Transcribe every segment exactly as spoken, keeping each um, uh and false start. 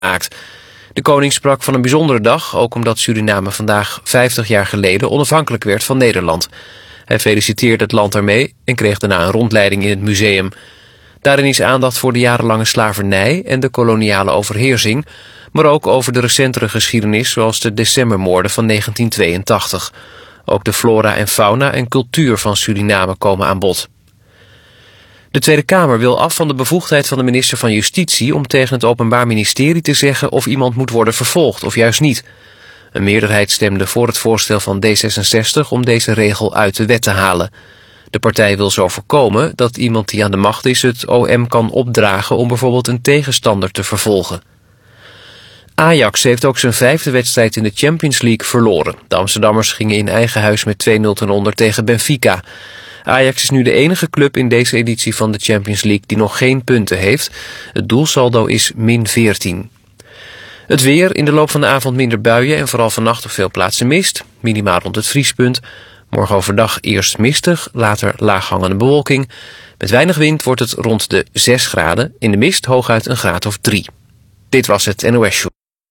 gemaakt. De koning sprak van een bijzondere dag, ook omdat Suriname vandaag vijftig jaar geleden onafhankelijk werd van Nederland. Hij feliciteerde het land daarmee en kreeg daarna een rondleiding in het museum. Daarin is aandacht voor de jarenlange slavernij en de koloniale overheersing, maar ook over de recentere geschiedenis zoals de decembermoorden van negentien tweeëntachtig. Ook de flora en fauna en cultuur van Suriname komen aan bod. De Tweede Kamer wil af van de bevoegdheid van de minister van Justitie om tegen het Openbaar Ministerie te zeggen of iemand moet worden vervolgd of juist niet. Een meerderheid stemde voor het voorstel van D zesenzestig om deze regel uit de wet te halen. De partij wil zo voorkomen dat iemand die aan de macht is het O M kan opdragen om bijvoorbeeld een tegenstander te vervolgen. Ajax heeft ook zijn vijfde wedstrijd in de Champions League verloren. De Amsterdammers gingen in eigen huis met twee nul ten onder tegen Benfica. Ajax is nu de enige club in deze editie van de Champions League die nog geen punten heeft. Het doelsaldo is min veertien. Het weer, in de loop van de avond minder buien en vooral vannacht op veel plaatsen mist. Minimaal rond het vriespunt. Morgen overdag eerst mistig, later laaghangende bewolking. Met weinig wind wordt het rond de zes graden. In de mist hooguit een graad of drie. Dit was het N O S Show.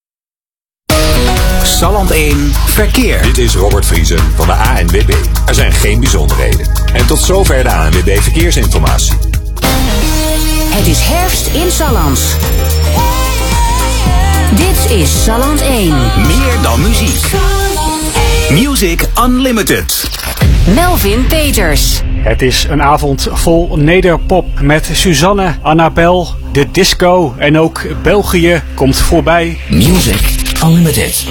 Salland één Verkeer. Dit is Robert Vriesen van de A N W B. Er zijn geen bijzonderheden. En tot zover de A N W B Verkeersinformatie. Het is herfst in Salland. Dit is Salland één. Meer dan muziek. Music Unlimited. Melvin Peters. Het is een avond vol nederpop met Suzanne, Annabel, de disco en ook België komt voorbij. Music Unlimited.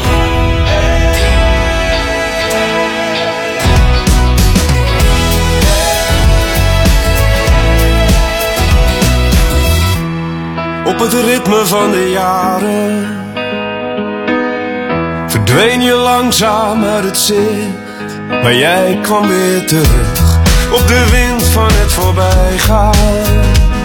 Op het ritme van de jaren verdween je langzaam uit het zicht, maar jij kwam weer terug op de wind van het voorbijgaan.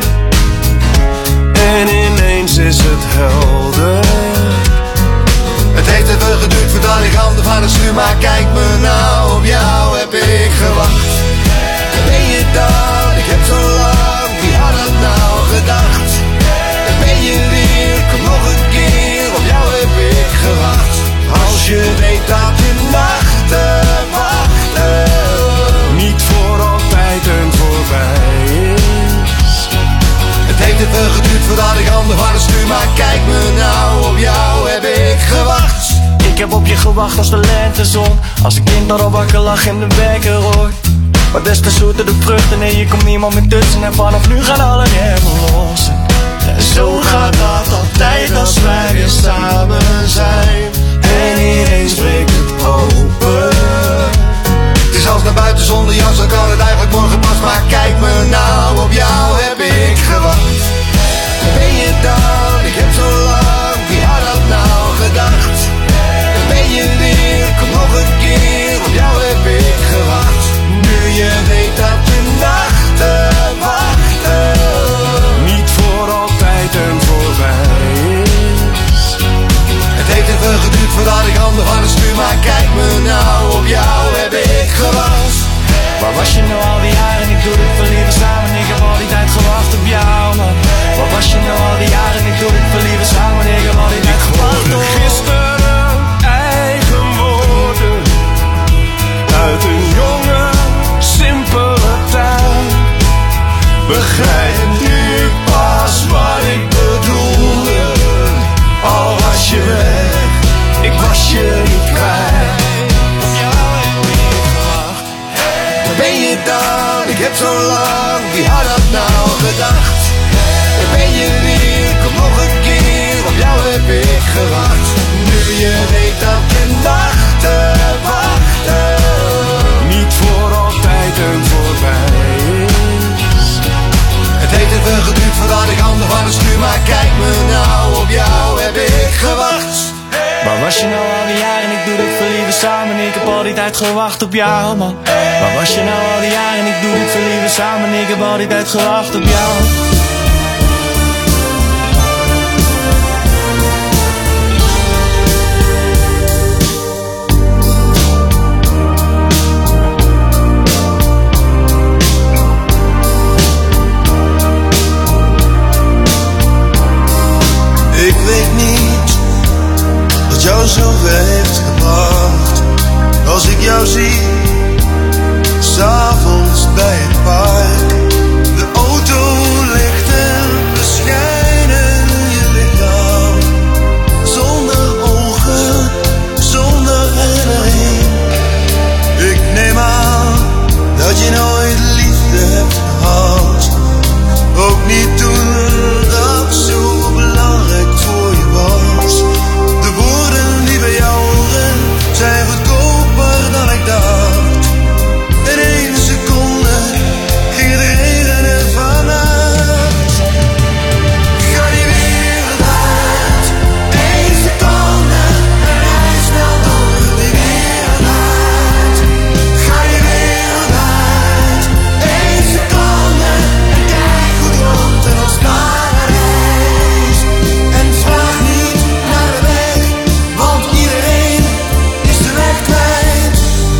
En ineens is het helder. Het heeft even geduurd voordat ik handen van het stuur, maar kijk me nou, op jou heb ik gewacht. Ben je daar? Ik heb zo lang, wie had dat nou gedacht? Ben je weer, kom nog een keer, op jou heb ik gewacht. Als je weet dat je nachten wachten niet voor altijd en voorbij is. Het heeft even geduurd voordat ik handen van het stuur, maar kijk me nou, op jou heb ik gewacht. Ik heb op je gewacht als de lentezon, als de kinderen wakker lag en de wekker hoort. Maar des te zoeter de vruchten, nee je komt niemand meer tussen en vanaf nu gaan alle remmen los. En zo gaat dat altijd als wij weer samen zijn. En ineens breekt het open. Het is als naar buiten zonder jas, dan kan het eigenlijk morgen pas. Maar kijk me nou, op jou heb ik gewacht. Ben je daar? Ik heb zo lang, wie had dat nou gedacht? Ben je weer? Kom nog een keer, op jou heb ik gewacht. Nu je weet dat de nachten wachten niet voor altijd en voorbij is. Het heeft even geduurd voordat ik handen van het stuur, maar kijk me nou, op jou heb ik gewacht. Waar was je nou al die jaren? Ik doe dit voor liever samen. Ik heb al die tijd gewacht op jou, man. Waar was je nou al die jaren? Ik doe dit voor liever samen. Ik heb al die tijd gewacht op gisteren eigen woorden uit een jonge, simpele tijd. Begrijp nu pas wat ik bedoelde. Al was je weg, ik was je niet kwijt. Ben je daar? Ik heb zo lang, wie had dat nou gedacht? Ben je weer? Kom nog een keer, op jou heb ik gewacht. Nu je weet dat de nachten wachten niet voor altijd en voorbij is. Het heeft even geduurd voordat ik handen van het stuur, maar kijk me nou, op jou heb ik gewacht. Waar was je nou al die jaren? Ik doe dit voor liever samen. Ik heb al die tijd gewacht op jou, man. Waar was je nou al die jaren? Ik doe dit voor liever samen. Ik heb al die tijd gewacht op jou. Ik weet niet jou zover heeft gebracht. Als ik jou zie, 's avonds bij het park. De autolichten beschijnen je lichaam. Zonder ogen, zonder herinnering. Ik neem aan dat je nooit liefde hebt gehad. Ook niet toen dat zo belangrijk voor je was. De woorden die bij jou horen zijn goedkoper dan ik dacht. In één seconde ging het regenen vannacht. Ga die wereld uit, één seconde en rij snel door die wereld uit. Ga die wereld uit, één seconde en kijk goed rond in ons paradijs. En vraag niet naar de weg, want iedereen is de weg kwijt.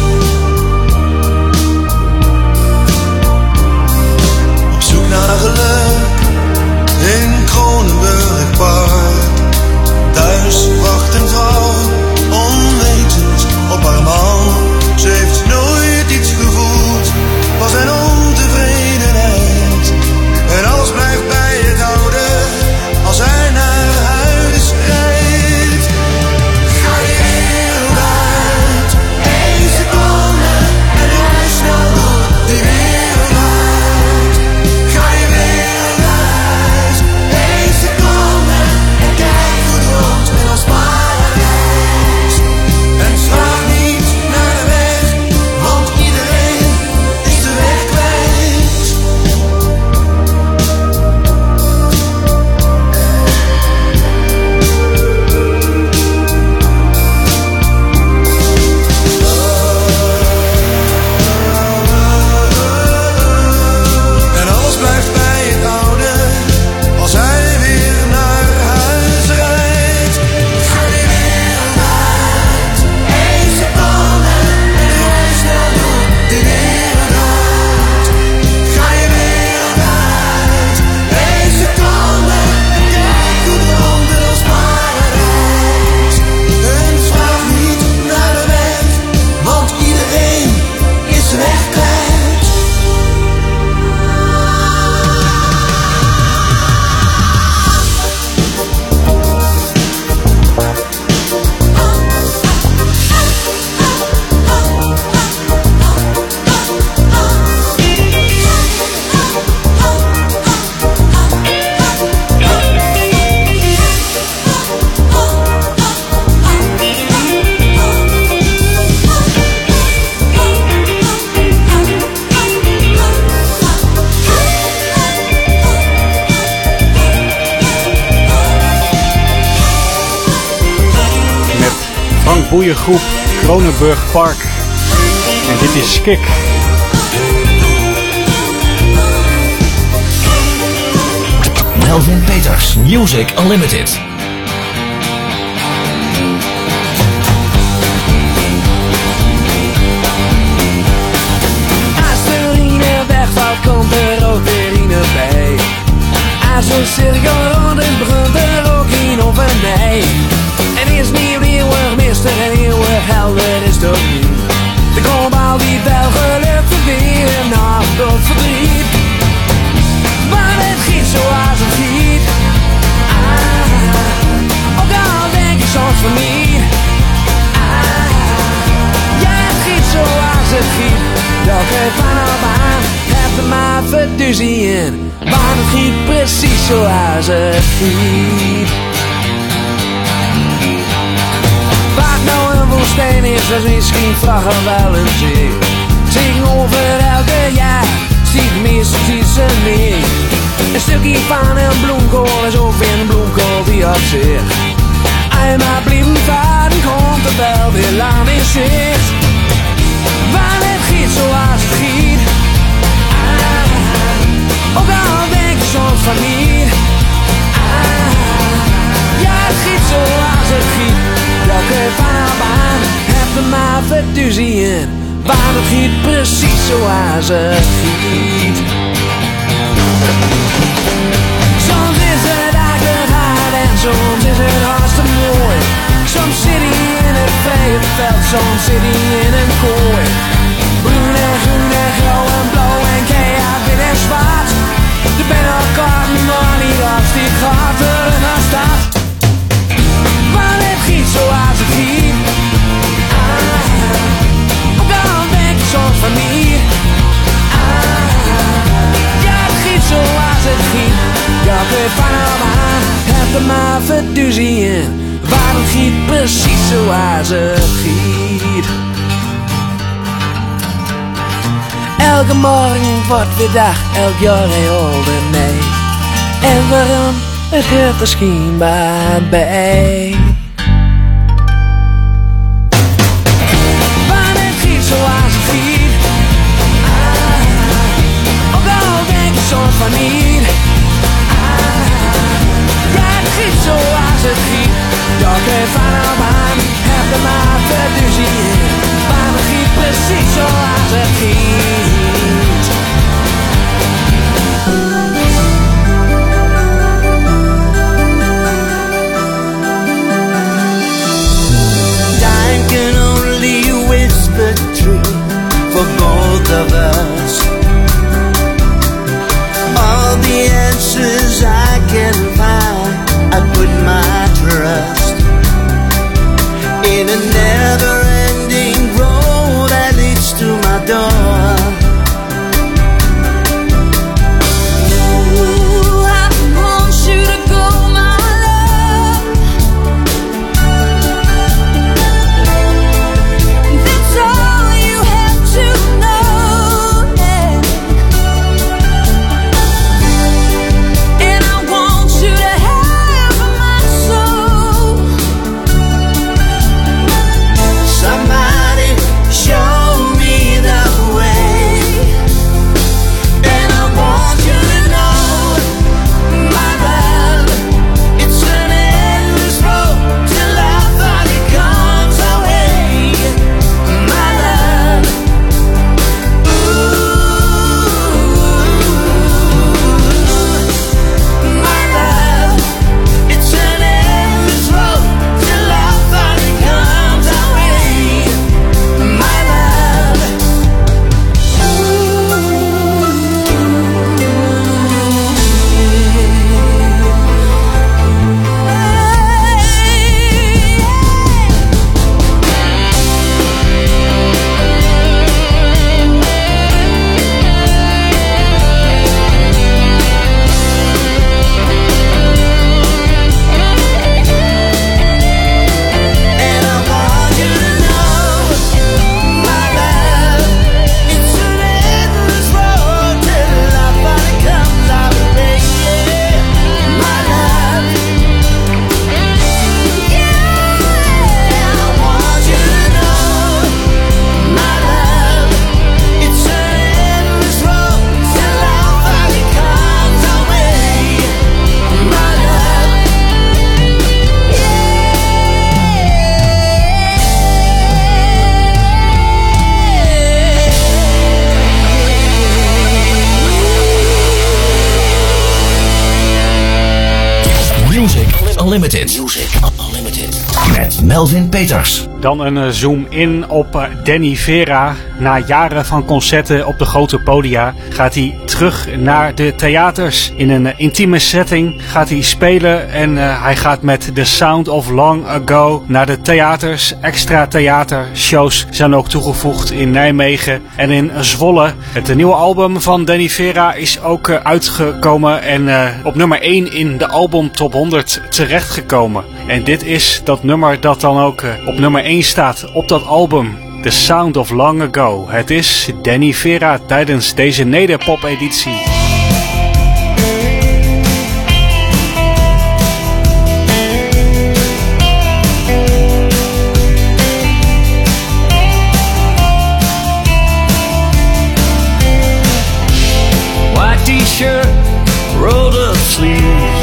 Op zoek naar geluk in Kronenburg Park. Thuis wacht een vrouw, onwetend op haar man. Ze heeft nooit iets gevoeld, was een ontevredenheid. En alles blijft bij het oude, als hij naar huis rijdt. Ga die wereld uit, één seconde en rij snel door die wereld uit. Ga die wereld uit, één seconde en kijk goed rond in ons paradijs. En vraag niet naar de weg, want iedereen is de weg kwijt. En alles blijft bij het oude, als hij weer naar huis rijdt. Ga die wereld uit, één seconde en rij snel door die wereld uit. Ga je wereld uit, één seconde en kijk goed rond in ons paradijs. En vraag niet naar de weg, want iedereen is de weg kwijt. Met Frank Boeiengroep, Kronenburg Park. En dit is Kik. Melvin Peters, Music Unlimited. Als de urine wegvalt, komt er ook weer urine bij. Als een cirkel rond is, begint er ook een over mij. En is niet eeuwig mister en eeuwig helder is toch niet. Er komt al die wel geluk weer en nacht tot verdriet. Maar het giet zoals het giet. Ah, ook al denk ik soms van niet. Ah, ja, het giet zoals het giet. Dat geeft vanaf aan, heb er maar verduzie in. Maar het giet precies zoals het giet. Waar nou een woestijn is, dat is misschien vragen wel een zee. Zing over elke jaar, ziet meestal iets er mee. Een stukje van een bloemkool is ook weer een bloemkool die op zich. Eenmaal blijven varen, komt er wel weer lang in zicht. Maar het giet zoals het giet. Ah, ook al denk je soms van niet. Ah, ja, het giet zoals het giet. Dat geeft vanaf aan, heb er maar verduzie in. Maar het giet precies zoals het giet. Soms is het aardig hard en soms is het hartstikke mooi. Soms zit hij zon zit hij in een kooi. Groen en groen en grauw en blauw en keihard wit en zwart. De ben elkaar nog niet als die gaat er naar staat. Maar het giet zoals het giet. Ah, ook al denk je soms van niet. Ah, ja, het giet zoals het giet. Ja, ik weet van hem aan, heb er maar verduzie in. Waar het giet, precies zoals het giet. Elke morgen wordt weer dag, elk jaar een oude mee. En waarom? Het hoort er schijnbaar bij. Maar het giet zoals het giet. Ah, ook al denk je soms van niet. Ah, ja, het giet zoals het giet. Ja, ik weet van hem aan, heb er maar verduzie in. Maar het giet precies zoals het giet. The truth for both of us. All the answers I can find, I put my trust in a never-ending road that leads to my door. Ooh, I want you to go, my love. That's all you have to know, yeah. And I want you to have my soul. Somebody show me the way. And I want you to know, my love, it's an endless road till our body comes away. My love, ooh, my love, it's an endless road till our body comes away. My love, and I want you to know, my love, it's an endless road till our body comes our way. My love, yeah, I want you to know, my love, it's an endless road till our body comes our way. My love, Music Unlimited. Music Unlimited. Met Melvin Peters. Dan een uh, zoom in op uh, Danny Vera. Na jaren van concerten op de grote podia gaat hij terug naar de theaters. In een uh, intieme setting gaat hij spelen en uh, hij gaat met The Sound of Long Ago naar de theaters. Extra theatershows zijn ook toegevoegd in Nijmegen en in Zwolle. Het uh, nieuwe album van Danny Vera is ook uh, uitgekomen en uh, op nummer één in de album top honderd terechtgekomen. En dit is dat nummer dat dan ook uh, op nummer één staat op dat album. The Sound of Long Ago. Het is Danny Vera tijdens deze Nederpop-editie. white t-shirt, rolled up sleeves,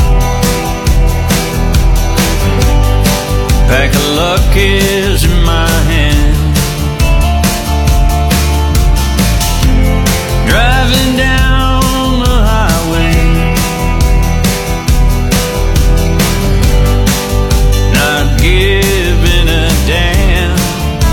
pack of Luckies in my hand, driving down the highway, not giving a damn.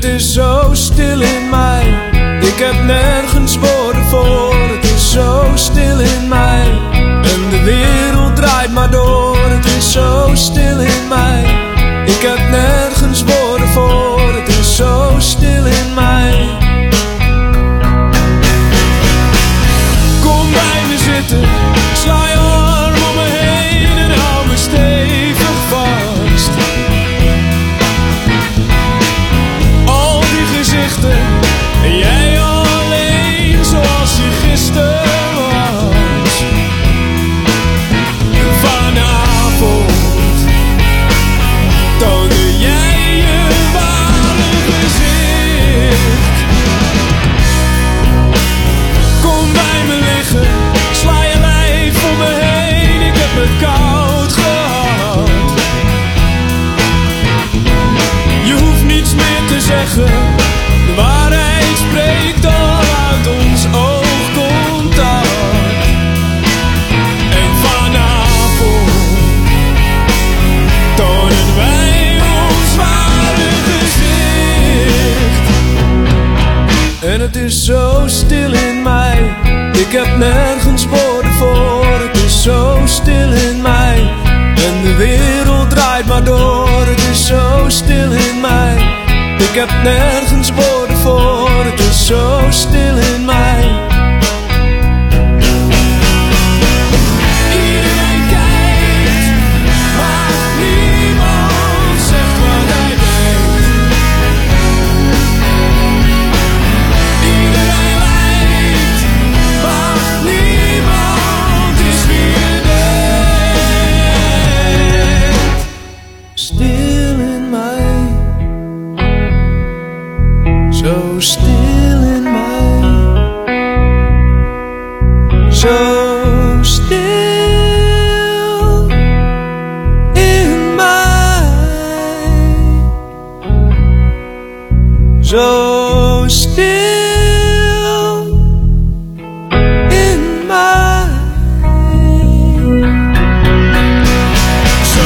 het is zo stil in mij. Ik heb nergens woorden voor. Het is zo stil in mij. En de wereld draait maar door. Het is zo stil in mij. Ik heb nergens woorden voor. Het is zo stil in mij. Kom bij me zitten, sla je arm om me heen en hou me stevig vast. Al die gezichten en jij alleen zoals je gisteren was. En vanavond toonde jij je ware gezicht. Kom bij me liggen, sla je lijf om me heen, ik heb het koud gehad. Je hoeft niets meer te zeggen, de waarheid spreekt al uit ons oogcontact. En vanavond tonen wij ons ware gezicht. En het is zo stil in mij, ik heb nergens woorden voor. Het is zo stil in mij, en de wereld draait maar door. Het is zo stil in mij, ik heb nergens woorden voor. Het is zo stil in mij. Iedereen kijkt, maar niemand zegt wat hij denkt. Iedereen lijkt, maar niemand is wie je denkt. Stil in mij, zo stil in mij, zo stil in mij, zo stil in mij, zo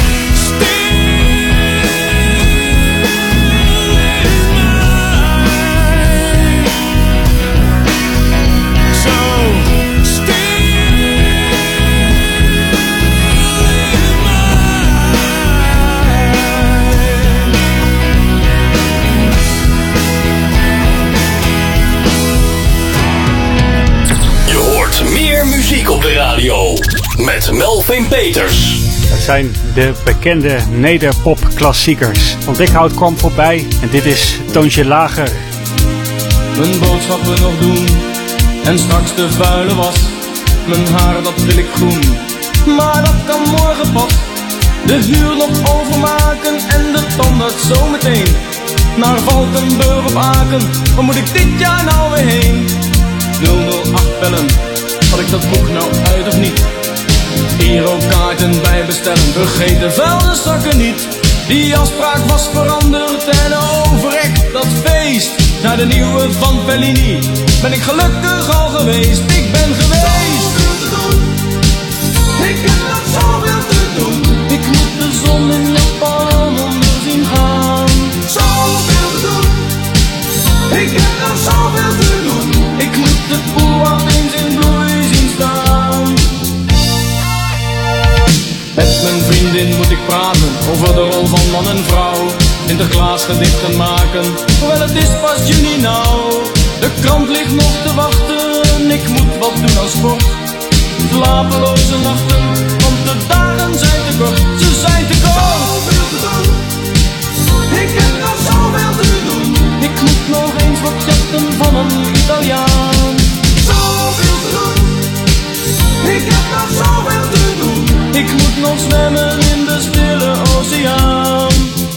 Op de radio met Melvin Peters. Dat zijn de bekende nederpop-klassiekers. Van Dikhout kwam voorbij en dit is Toontje Lager. Mijn boodschappen nog doen en straks de vuile was. Mijn haar dat wil ik groen, maar dat kan morgen pas. De huur nog overmaken en de tandarts zometeen. Naar Valkenburg op Aken, waar moet ik dit jaar nou weer heen? nul nul acht bellen, had ik dat boek nou uit of niet? Girokaarten bij bestellen, vergeet de vuilniszakken niet. Die afspraak was veranderd en overrekt dat feest. Naar de nieuwe van Fellini ben ik gelukkig al geweest. Ik ben geweest. Zoveel te doen, ik heb nog zoveel te doen. Ik moet de zon in Japan onder zien gaan. Zoveel te doen, ik heb nog zoveel te doen. Ik moet de boel eens in bloei zien staan. Met mijn vriendin moet ik praten over de rol van man en vrouw. Sinterklaas gedichten maken, hoewel het is pas juni nou. De krant ligt nog te wachten, ik moet wat doen aan sport. Slapeloze nachten, want de dagen zijn te kort. Ze zijn te kort. Zoveel te doen, ik heb nog zoveel te doen. Ik moet nog eens wat jachten van een Italiaan. Zoveel te doen, ik heb nog zoveel te doen. Ik moet nog zwemmen in de stille oceaan.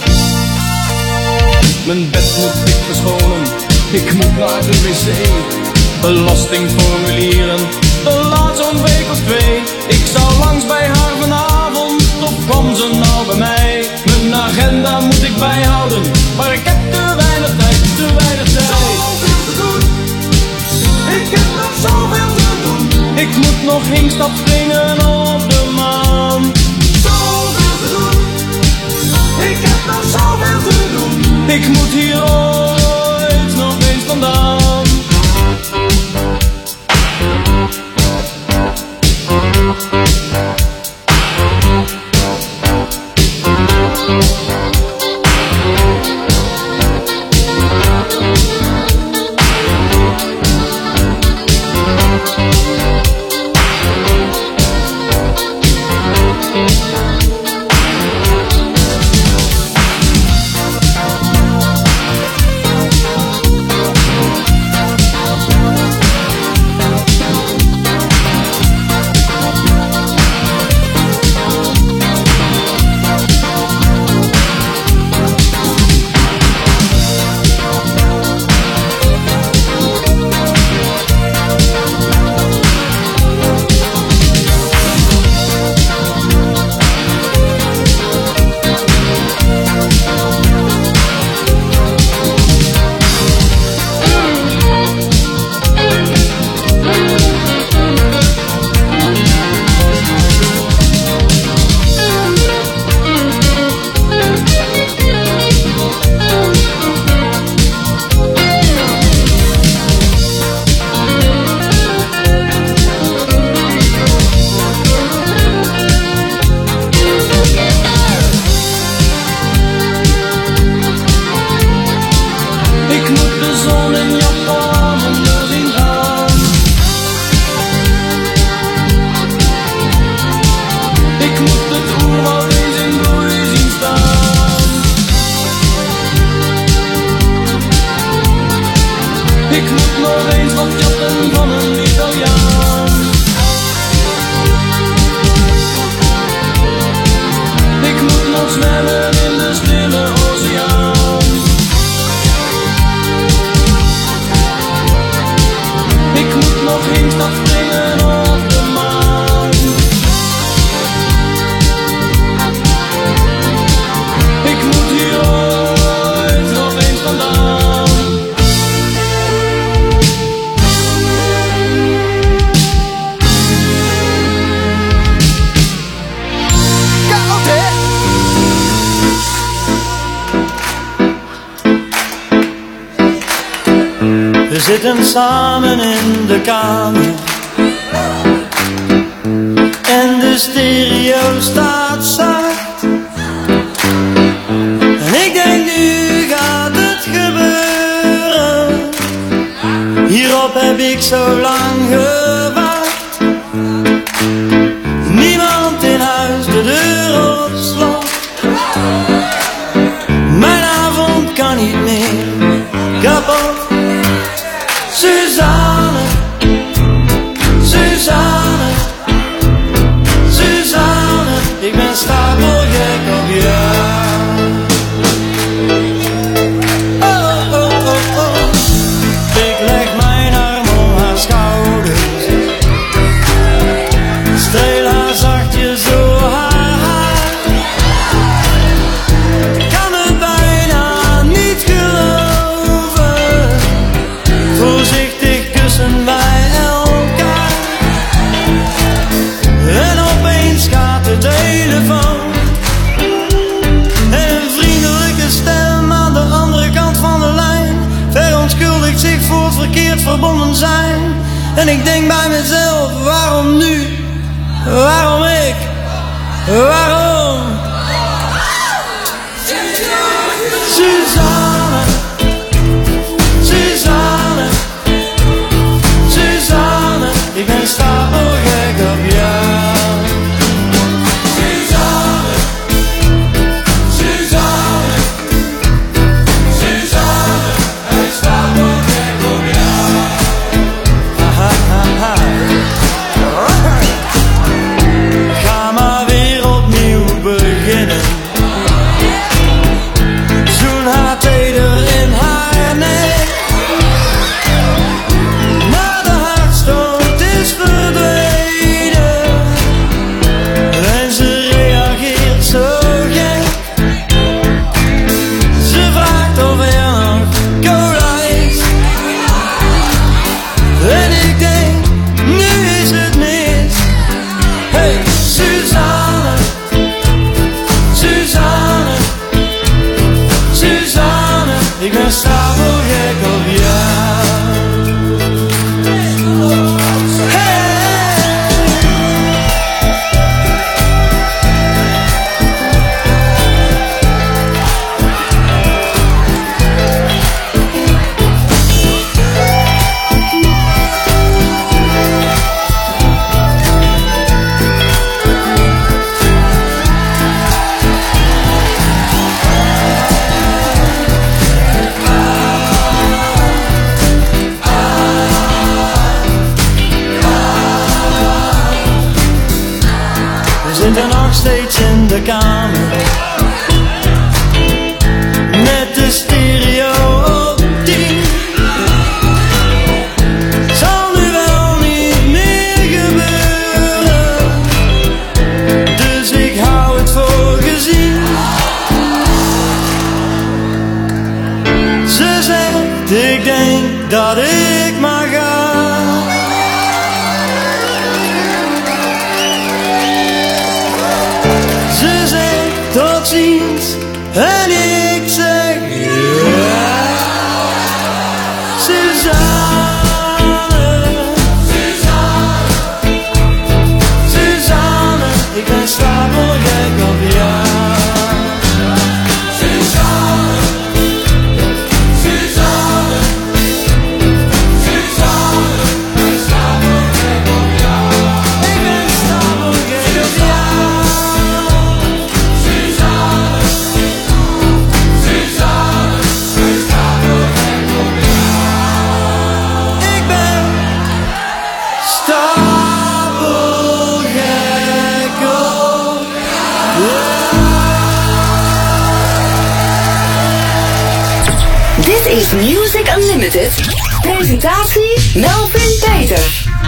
Mijn bed moet ik verschonen, ik moet naar de wc. Belastingformulieren, de laat zo'n week of twee. Ik zou langs bij haar vanavond, of kwam ze nou bij mij? Mijn agenda moet ik bijhouden, maar ik heb te weinig tijd, te weinig tijd. Zoveel te doen, ik heb nog zoveel te doen. Ik moet nog hinkstap springen op de maan. Zoveel te doen, ik heb nog zoveel te doen. Ik moet hier nog eens dat springen op de maan. Ik moet hier ooit nog eens vandaan. Koud, hè? We zitten samen in de kamer en de stereo staat zacht. En ik denk nu gaat het gebeuren. Hierop heb ik zo lang gewacht. Niemand in huis, de deur op slot. Mijn avond kan niet meer kapot. Suzanne, Suzanne, Suzanne, ik ben stapelgek op jou. Oh, oh, oh, oh. Ik leg mijn arm om haar schouders, streel haar zachtjes door haar haar. Kan het bijna niet geloven, voorzichtig kussen wij elkaar. En opeens gaat de telefoon en een vriendelijke stem aan de andere kant van de lijn verontschuldigt zich voor het verkeerd verbonden zijn. En ik denk bij mezelf, waarom nu? Waarom ik? Waarom? Suzanne, Suzanne, Suzanne, ik ben stapelgek op jou. Suzanne, Suzanne, Suzanne, ik ben stapelgek op jou. Ha, ha, ha. Ga maar weer opnieuw beginnen. Zoen haar teder in haar nek. Maar de hartstocht is verdwenen en ze reageert zo gek. Ze vraagt of er nog cola is. En ik denk, nu is het mis. Hey Suzanne, Suzanne, Suzanne, ik ben stapelgek op jou. We zitten nog steeds in de kamer met de stereo op tien. Zal nu wel niet meer gebeuren, dus ik hou het voor gezien. Ze zegt, ik denk dat ik mag gaan. Ze zegt tot ziens en ik zeg ja. Suzanne, Suzanne, Suzanne, ik ben stapelgek op jou. Suzanne, Suzanne, Suzanne, ik ben stapelgek op jou. Ik ben stapelgek op jou. Suzanne, Suzanne, ik ben stapelgek op jou. Ik ben stapelgek op Dit is Music Unlimited. Presentatie Melvin Peters.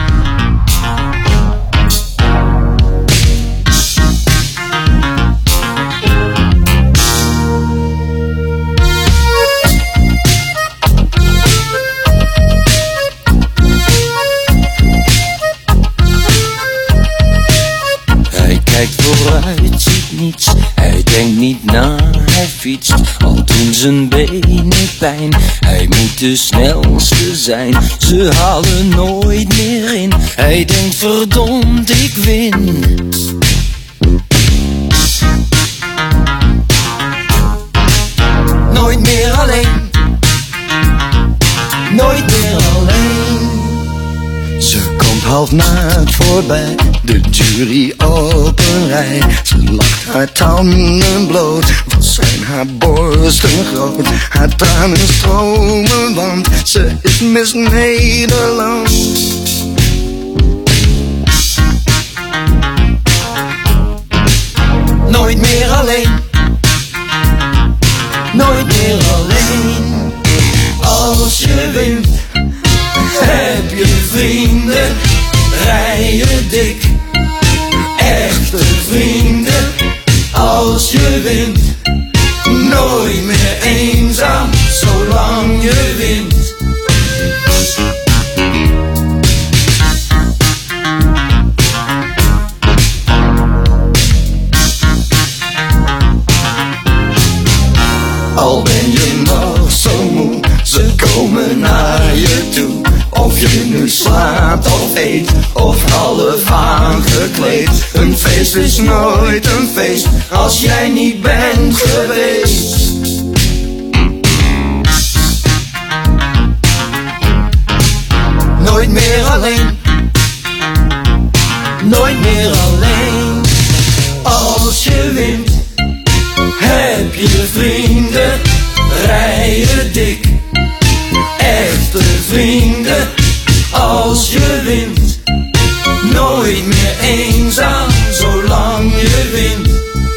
kijkt vooruit, ziet niets. Hij denkt niet na, hij fietst. Al doen zijn benen pijn. Hij moet de snelste zijn. Ze halen nooit meer in. Hij denkt verdomd, ik win. Nooit meer alleen. Nooit meer alleen. Ze komt half naakt voorbij, de jury op een rij. Ze lacht haar tanden bloot, wat zijn haar borsten groot. Haar tranen stromen, want ze is Miss Nederland. Nooit meer alleen. Nooit meer alleen. Als je wint, heb je vrienden, rijden dik. Echte vrienden, als je wint. Nooit meer eenzaam, zolang je wint. Al ben je nog zo moe, ze komen naar je toe. Of je nu slaapt of eet, of half aangekleed. Een feest is nooit een feest, als jij niet bent geweest. Nooit meer alleen. Nooit meer alleen. Als je wint, heb je vrienden, rijden dik. Echte vrienden, als je wint. Nooit meer eenzaam, zolang je wint.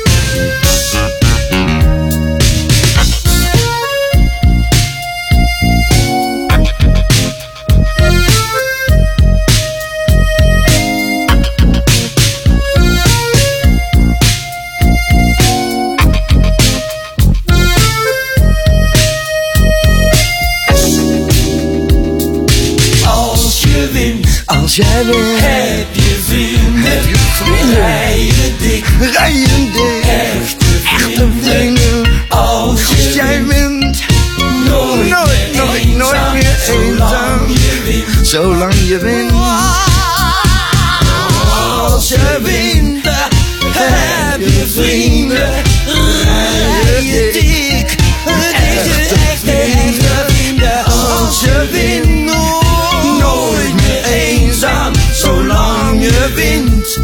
Als jij wint, heb je vrienden, heb je vrienden, rijden dik, rijden dik, echte vrienden, als, als je jij wint, nooit, nooit, nooit, eenzaam, nooit meer eenzaam, zolang je wint, zolang je wint. als je wint, heb je vrienden, rijden dik, echte, echte vrienden, als je wint. Nooit meer eenzaam, zolang je wint.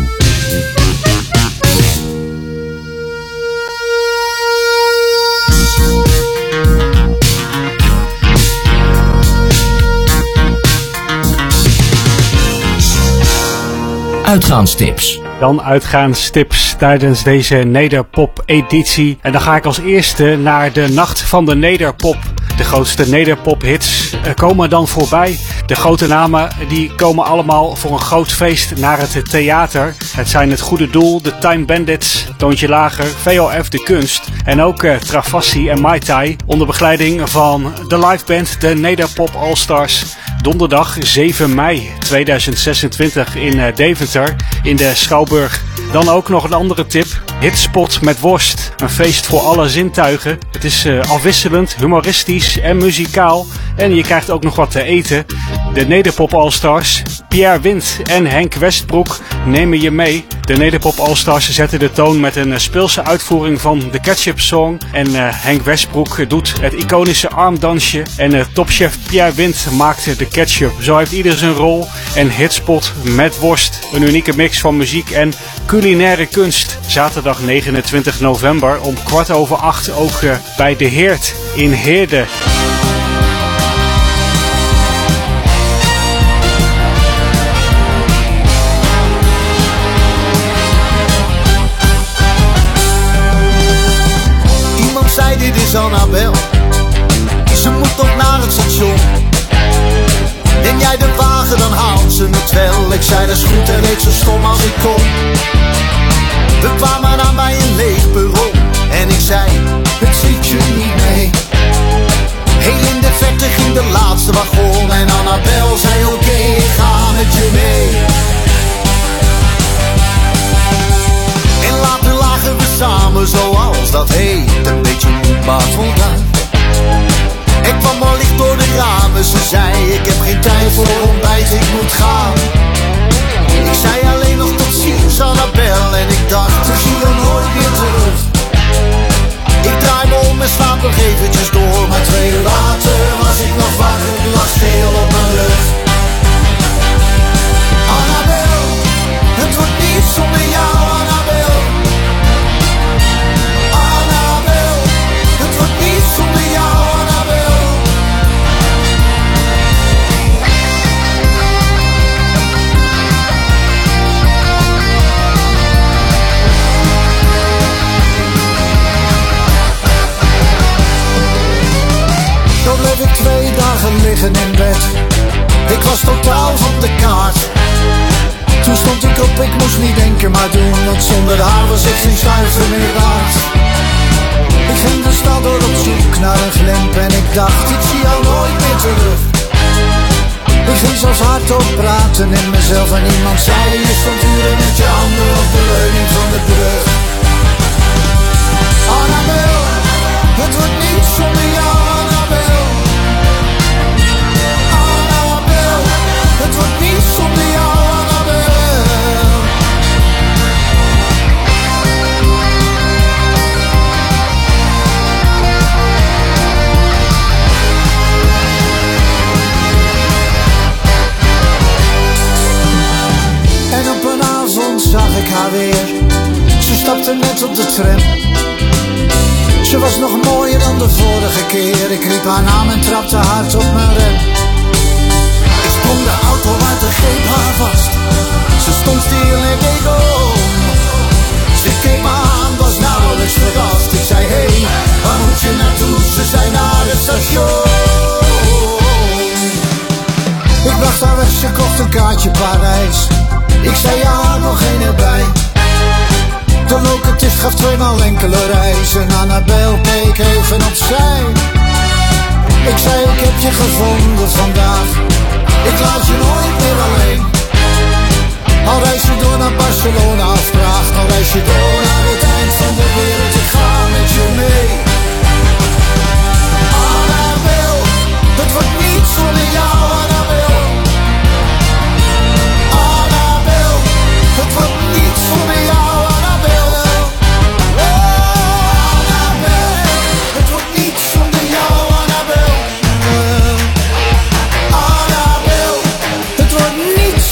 Uitgaanstips. Dan uitgaanstips tijdens deze Nederpop-editie. En dan ga ik als eerste naar de Nacht van de Nederpop. De grootste Nederpop-hits komen dan voorbij. De grote namen die komen allemaal voor een groot feest naar het theater. Het zijn Het Goede Doel, de Time Bandits, Toontje Lager, V O F De Kunst en ook uh, Travassi en Mai Tai onder begeleiding van de liveband de Nederpop All-Stars. Donderdag zeven mei tweeduizend zesentwintig in uh, Deventer in de Schouwburg. Dan ook nog een andere tip. Hitspot met worst. Een feest voor alle zintuigen. Het is uh, afwisselend, humoristisch en muzikaal. En je krijgt ook nog wat te eten. De Nederpop All-Stars, Pierre Wind en Henk Westbroek nemen je mee. De Nederpop All-Stars zetten de toon met een speelse uitvoering van de Ketchup Song. En uh, Henk Westbroek doet het iconische armdansje. En uh, topchef Pierre Wind maakt de ketchup. Zo heeft ieder zijn rol. En Hitspot met worst. Een unieke mix van muziek en culinaire kunst. Zaterdag negenentwintig november om kwart over acht ook uh, bij De Heert in Heerde. Iemand zei dit is Annabel, ze moet toch naar het station. Neem jij de wagen, dan haalt ze het wel. Ik zei dat is goed en ik zo stom als ik kon. We kwamen aan bij een leeg perron en ik zei, het zit je niet mee. Heel in de verte ging de laatste wagon en Annabel zei oké, okay, ik ga met je mee. was ik nog wakker, lag stil op mijn rug. Annabel, het wordt niet zonder jou, Annabel. Annabel, het wordt niet zonder jou, Annabel. Zo bleef ik twee dagen liggen in bed. Ik was totaal van de kaart. Toen stond ik op, ik moest niet denken maar doen, want zonder haar was ik geen stuiver meer waard. Ik ging de stad door op zoek naar een glimp en ik dacht, ik zie jou nooit meer terug. Ik ging zelfs hardop praten in mezelf en iemand zei, je stond uren met je handen op de leuning van de brug. Annabel, het wordt niet zonder jou, Annabel. Annabel, het wordt niet zonder jou, Annabel. En op een avond zag ik haar weer. Ze stapte net op de tram. Ze was nog mooier dan de vorige keer. Ik riep haar naam en trapte hard op mijn rem. Ik sprong de auto uit en greep haar vast. Ze stond stil en keek om. Ze keek me aan, was nauwelijks verrast. Ik zei, hé, hey, waar moet je naartoe? Ze zei, naar het station. Ik bracht haar weg, ze kocht een kaartje Parijs. Ik zei, ja, nog één erbij. De loketist gaf tweemaal enkele reizen. Annabel keek even opzij. Ik zei, ik heb je gevonden vandaag. Ik laat je nooit meer alleen. Al reis je door naar Barcelona of Praag. Al reis je door naar het eind van de wereld. Ik ga met je mee. Annabel, het wordt niet zonder jou, Annabel. Annabel, het wordt niet zonder jou, Annabel. Annabel, het wordt niet zonder jou, Annabel. Annabel, het wordt niet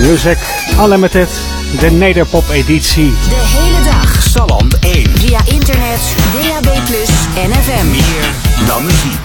Music Unlimited, de nederpop-editie. De hele dag. Salland één. Via internet, D A B plus, en F M. Meer dan muziek.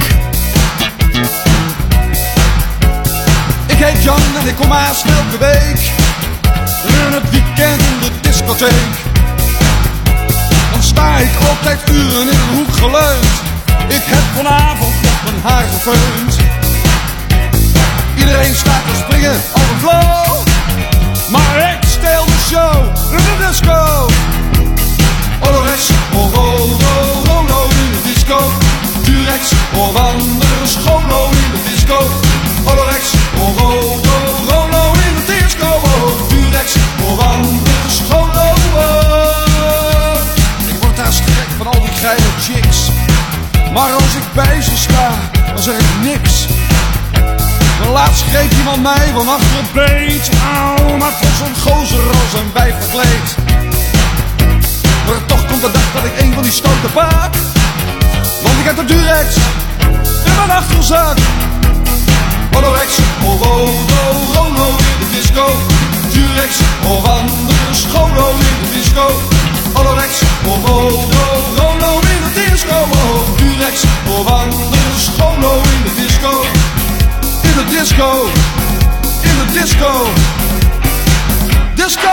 Ik heet Jan en ik kom haast elke week in het weekend in de discotheek. Dan sta ik altijd uren in een hoek geleund. Ik heb vanavond nog mijn haar gefeund. Iedereen staat te springen op een flow, maar ik steel de show in de disco. Olorex, oh Rolo, Rolo in de disco. Durex, oh wanderen, scholo in de disco. Olorex, oh Rolo, Rolo in de disco. Oh, Durex, oh wanderen, scholo. Oh. Ik word daar gek van al die geile chicks, maar als ik bij ze sta, dan zeg ik niks. Maar laatst greep iemand mij van achter het beet. Auw, maar voor zo'n gozer als een wijf verkleed. Maar toch komt de dag dat ik een van die stoten paak, want ik heb de Durex in mijn achterzak. Olorex, oh Rolo, Rolo in de disco. Durex, oh wanderen, scholo in de disco. Olorex, oh Rolo, Rolo in de disco. Oh, Durex, oh wanderen, scholo in de disco. In de disco, in de disco, disco!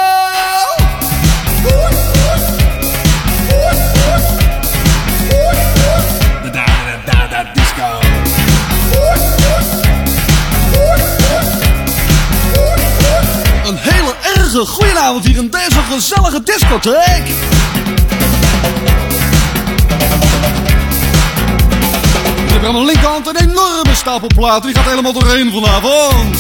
Da da da da da disco. Een hele erge goedenavond hier in deze gezellige discotheek. Ik heb aan mijn linkerhand een enorme stapel platen, die gaat helemaal doorheen vanavond.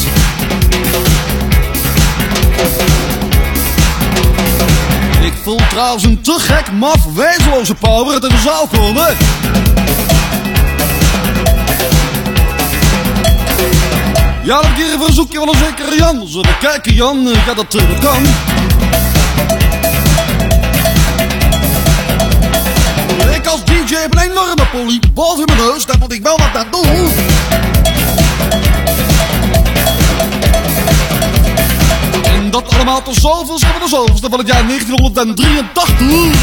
Ik voel trouwens een te gek, maf, wezenloze power uit de zaal komen. Ja, dan heb ik hier een verzoekje van een zekere Jan. Zullen we kijken, Jan? Ja, dat, dat kan. Ik als D J heb een enorme polyboot in mijn neus, daar moet ik wel wat aan doen. En dat allemaal tot zoveelste van de zoveelste van het jaar negentienhonderddrieëntachtig.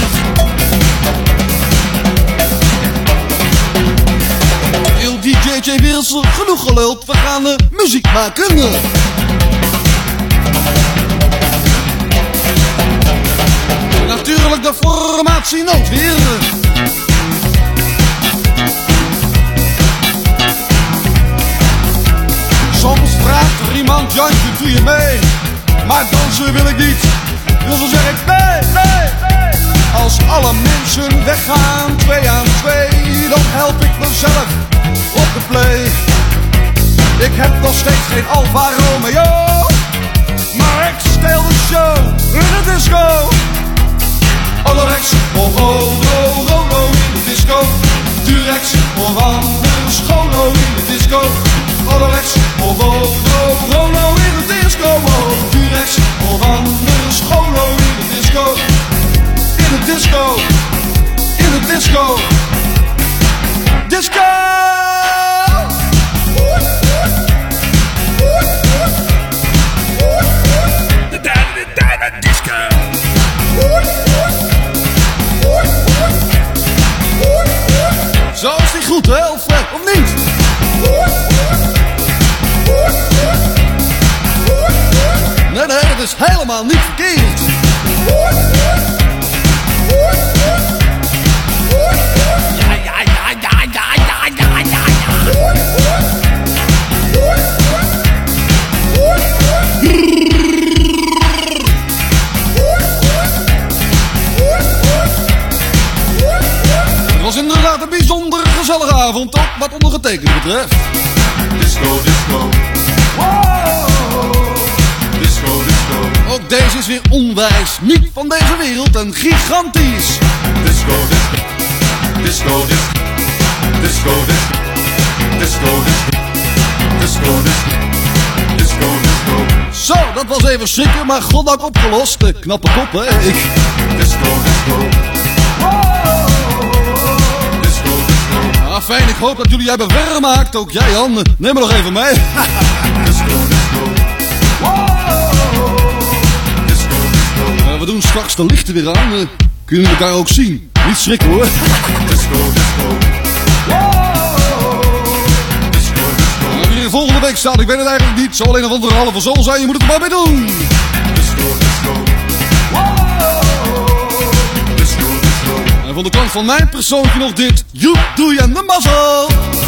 Heel D J-wereld is genoeg geluld, we gaan uh, muziek maken. Natuurlijk de formatie noodweer. Soms vraagt er iemand, Jantje, doe je mee? Maar dansen wil ik niet, dus dan zeg ik nee, nee, nee. Als alle mensen weggaan, twee aan twee, dan help ik mezelf op de play. Ik heb nog steeds geen Alfa Romeo, maar ik steel de show in de disco. Olorex, oh Rolo, Rolo in de disco. Durex, oh wanderen, scholo in de disco. Olorex, oh Rolo, Rolo in de disco. Oh, Durex, oh wanderen, scholo in de disco. In de disco, in de disco, disco! Da da da da disco. Zo is die goed, hè, Alfred, of niet? Nee, nee, dat is helemaal niet verkeerd. Ja, ja, ja, ja, ja, ja, ja, ja, ja. Het was inderdaad een bijzonder gezellige avond, ook wat ondergetekend betreft. Disco, disco. Wow. Disco, disco. Ook deze is weer onwijs, niet van deze wereld en gigantisch. Disco, disco. Disco, disco. Disco, disco. Disco, disco. Disco, disco. Disco, disco. Zo, dat was even schrikken, maar goddank opgelost. De knappe kop, hè, ik. Disco, disco. Wow. Disco, disco. Ah, fijn, ik hoop dat jullie hebben vermaakt. Ook jij, Jan. Neem me nog even mee. Disco, disco. Wow. straks de lichten weer aan, uh, kunnen we elkaar ook zien. Niet schrikken hoor. Disco, disco. En wie er volgende week staat, ik weet het eigenlijk niet. Zal alleen nog onder de halve zon zijn, je moet het er maar mee doen. Disco, disco. Disco, disco. En van de kant van mijn persoontje nog dit. Joep, doe je de mazzel.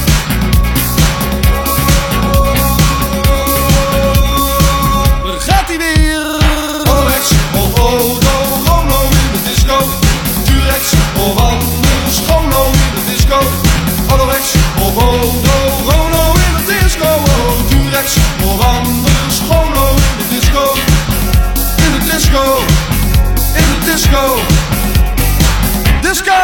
Daar gaat hij weer. Alex, of Odo, Rono in de disco. Durex, of anders, Rono in de disco. Alex, of Odo, Rono in de disco. Durex, of anders, Rono in de disco. In de disco, in de disco. Disco!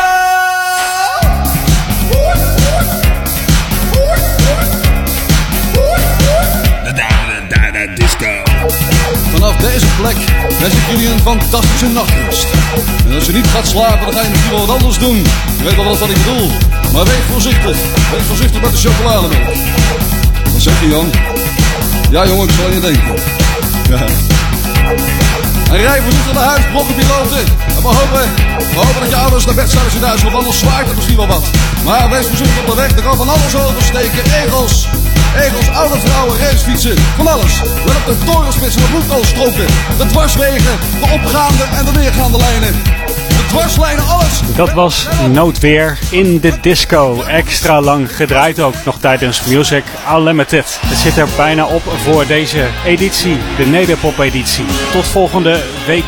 Disco. Vanaf deze plek wens ik jullie een fantastische nachtrust. En als je niet gaat slapen, dan ga je misschien wel wat anders doen. Je weet wel wat ik bedoel. Maar wees voorzichtig. Wees voorzichtig met de chocolademelk. Wat zeg je, Jan? Ja, jongen, ik zal aan je denken. Ja. En rij voorzichtig naar huis, blokkenpiloten. En we hopen, we hopen dat je ouders naar bed zijn als je thuis komt, anders zwaait het misschien wel wat. Maar wees voorzichtig op de weg, er kan van alles oversteken. Egels, egels, oude vrouwen, racefietsen, van alles. Let op de torenspitsen, de bloedkoolstroken, de dwarswegen, de opgaande en de neergaande lijnen. De dwarslijnen, alles. Dat was Noodweer in de disco. Extra lang gedraaid ook nog tijdens Music Unlimited. Het zit er bijna op voor deze editie, de Nederpop editie. Tot volgende week.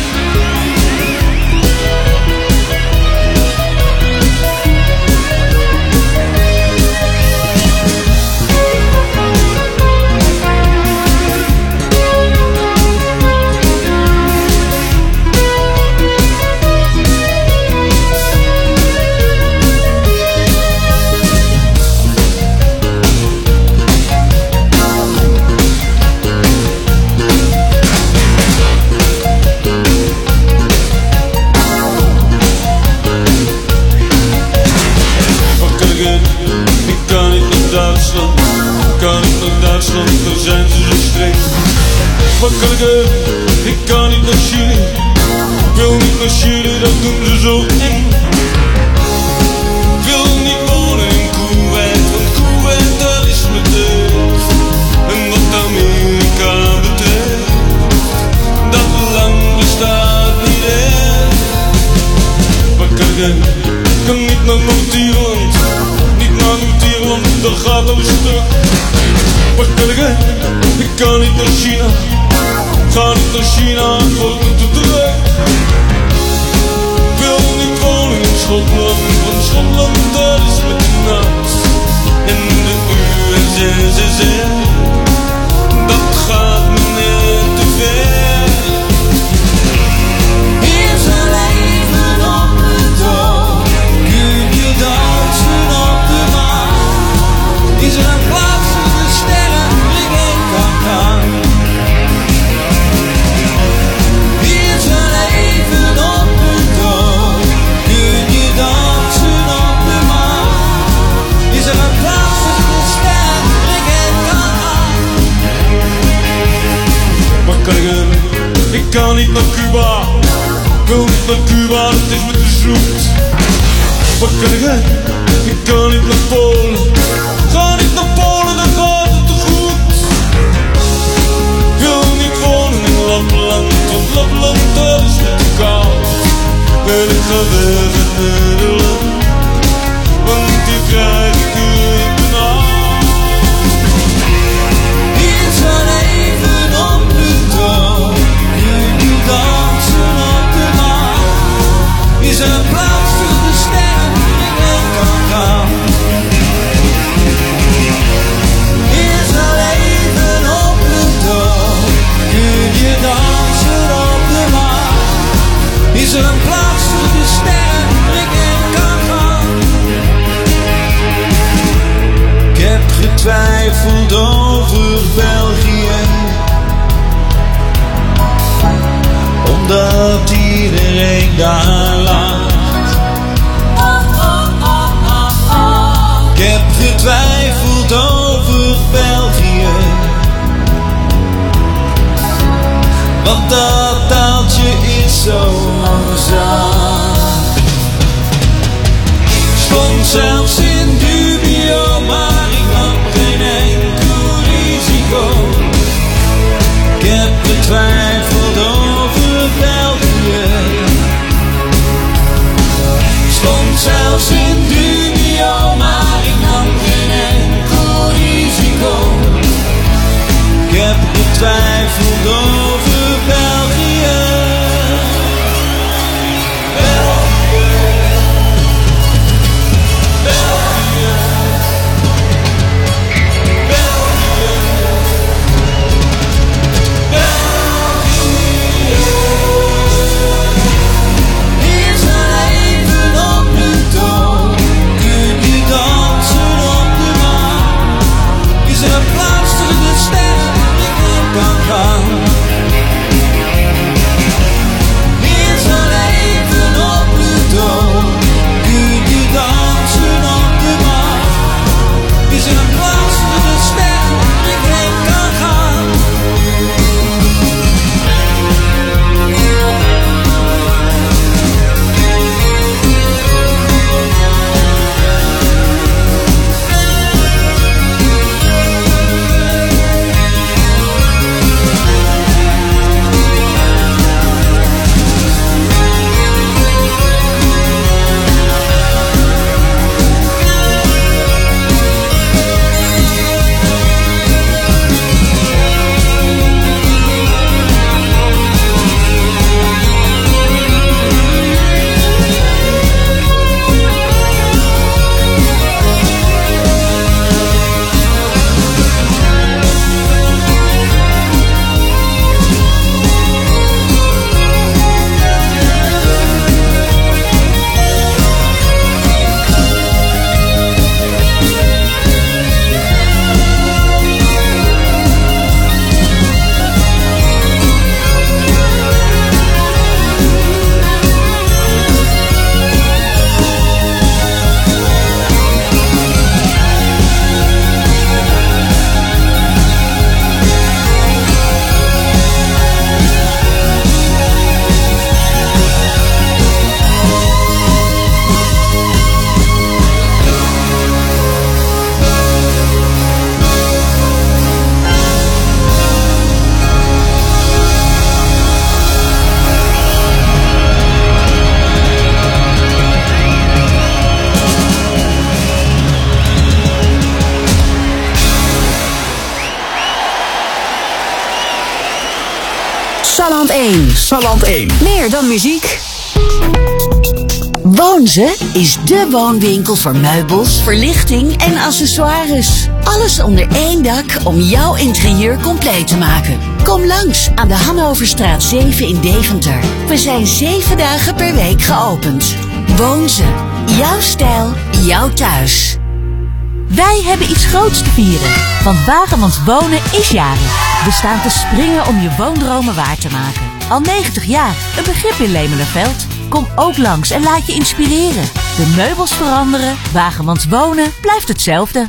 Daar zijn ze zo streng. Wat kan ik doen? Ik kan niet naar Chili. Ik wil niet naar Chili, dat doen ze zo eng. Ik wil niet wonen in Kuwait, want Kuwait dat is mijn deugd. En wat Amerika betreft, dat land bestaat niet echt. Wat kan ik doen? Ik kan niet naar Noord-Ierland, niet naar Noord-Ierland, dat gaat al stuk. Wat kan ik doen? Ik kan niet naar China. Ik ga niet naar China, het wordt me te druk. Ik wil niet wonen in Schotland, want Schotland dat is met de naast. En de U S S R, dat gaat me net te ver. Hier zijn leven op de toon, kun je dansen op de maan. Is er een plaats voor de sterren, ik heen kan gaan. Hier zijn leven op de toon, kun je dansen op de maan. Is er een plaats voor de sterren, ik heen kan gaan. Wat kan ik doen? Ik kan niet naar Cuba. Ik wil niet naar Cuba, het is me te zoet. Wat kan ik doen? Ik kan niet naar Polen. Ga niet naar Polen, dan gaat het te goed. Ik wil niet wonen in Lapland, want Lapland dat is me te koud. En ik ga weg uit Nederland, want hier krijg ik het benauwd. Hier zijn even op de toon, kun je dansen op de maan. Is er een plaats voor de sterren, ik heen kan gaan. Hier zijn even op de toon, kun je dansen op de maan. Is er een plaats voor de sterren, ik heen kan gaan. Ik heb getwijfeld over België, omdat iedereen daar lacht. Ik heb getwijfeld over België, want dat taaltje is zo zag. Stond zelfs in dubio, maar ik nam geen enkel risico. Ik heb getwijfeld over België. Stond zelfs in dubio, maar ik nam geen enkel risico. Ik heb getwijfeld over België. België. België. België. België. Is er even op Pluto? Kun je dansen op de maan? Is er een plaats tussen de sterren waar ik heen kan gaan? Is er even op Pluto? Kun je dansen op de maan? Is er een plaats tussen de sterren waar ik heen kan gaan? Salland één. Salland één. Meer dan muziek. Woonze is dé woonwinkel voor meubels, verlichting en accessoires. Alles onder één dak om jouw interieur compleet te maken. Kom langs aan de Hannoverstraat zeven in Deventer. We zijn zeven dagen per week geopend. Woonze. Jouw stijl, jouw thuis. Wij hebben iets groots te vieren, want Wagemans Wonen is jarig. We staan te springen om je woondromen waar te maken. Al negentig jaar, een begrip in Lemelerveld. Kom ook langs en laat je inspireren. De meubels veranderen, Wagemans Wonen blijft hetzelfde.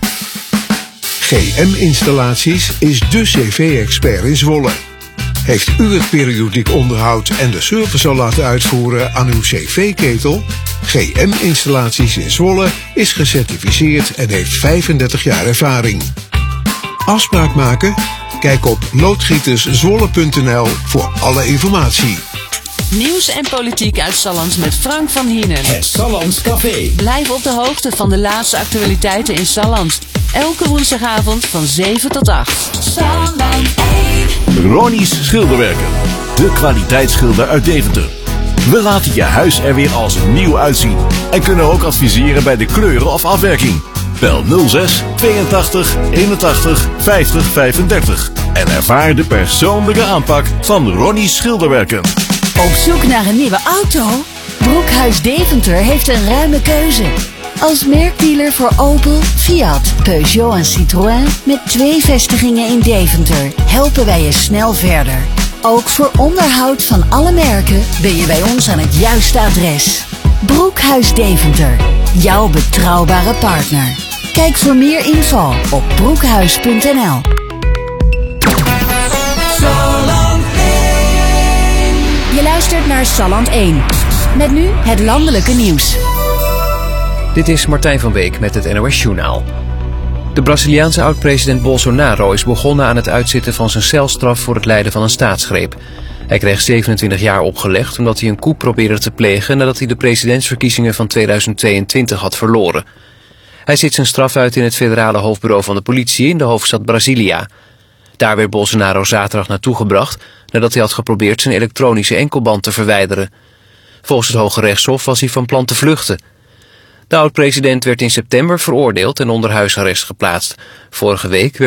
G M Installaties is de cv-expert in Zwolle. Heeft u het periodiek onderhoud en de service al laten uitvoeren aan uw cv-ketel? G M Installaties in Zwolle is gecertificeerd en heeft vijfendertig jaar ervaring. Afspraak maken? Kijk op loodgieterszwolle punt n l voor alle informatie. Nieuws en politiek uit Sallands met Frank van Hienen. Het Sallands Café. Blijf op de hoogte van de laatste actualiteiten in Sallands. Elke woensdagavond van zeven tot acht. Salland één. Ronnie's Schilderwerken. De kwaliteitsschilder uit Deventer. We laten je huis er weer als nieuw uitzien. En kunnen ook adviseren bij de kleuren of afwerking. Bel nul zes tweeëntachtig eenentachtig vijftig vijfendertig. En ervaar de persoonlijke aanpak van Ronnie's Schilderwerken. Op zoek naar een nieuwe auto? Broekhuis Deventer heeft een ruime keuze. Als merkdealer voor Opel, Fiat, Peugeot en Citroën met twee vestigingen in Deventer helpen wij je snel verder. Ook voor onderhoud van alle merken ben je bij ons aan het juiste adres. Broekhuis Deventer, jouw betrouwbare partner. Kijk voor meer info op broekhuis punt n l. Je luistert naar Salland één. Met nu het landelijke nieuws. Dit is Martijn van Beek met het N O S-journaal. De Braziliaanse oud-president Bolsonaro is begonnen aan het uitzitten van zijn celstraf voor het leiden van een staatsgreep. Hij kreeg zevenentwintig jaar opgelegd omdat hij een coup probeerde te plegen nadat hij de presidentsverkiezingen van tweeduizend tweeëntwintig had verloren. Hij zit zijn straf uit in het federale hoofdbureau van de politie in de hoofdstad Brasilia. Daar werd Bolsonaro zaterdag naartoe gebracht nadat hij had geprobeerd zijn elektronische enkelband te verwijderen. Volgens het Hoge Rechtshof was hij van plan te vluchten. De oud-president werd in september veroordeeld en onder huisarrest geplaatst. Vorige week werd